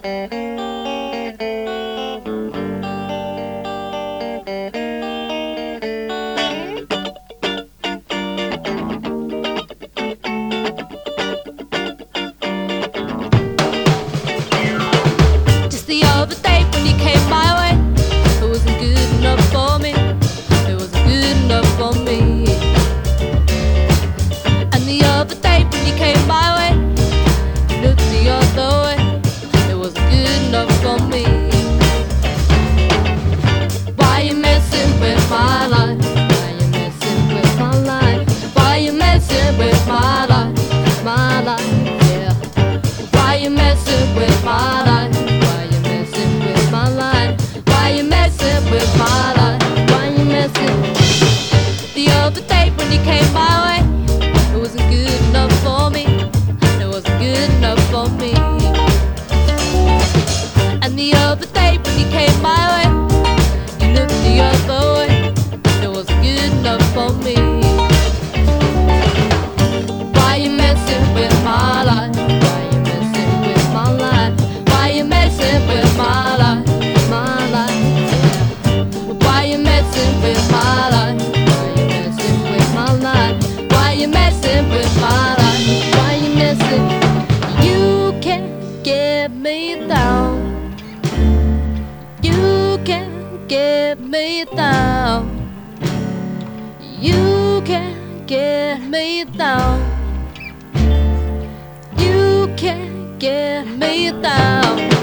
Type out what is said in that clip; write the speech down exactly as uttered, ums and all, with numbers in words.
Just the other day when you came my way, it wasn't good enough for me. It wasn't good enough for me. And the other day when you came my way, you looked the other way. It wasn't good enough for me. Why you messing with my life? Why you messing with my life? Why you messing with my life? My life, yeah. Why you messing with my life? Why you messing with my life? Why you messing with my life? Why you messing? The other day when you came my way, it wasn't good enough for me. It wasn't good enough for me. And the other day when you came my way, you looked the other way. It wasn't good enough for me. Why you messing with my life? Why you messing with my life? Why you messing with my life? My life, yeah. Why you messing with my life? Why you messing with my life? Why you messing with my life? Why you messing? You can't get me down. You can't get me down. You can't get me down. You can't get me down.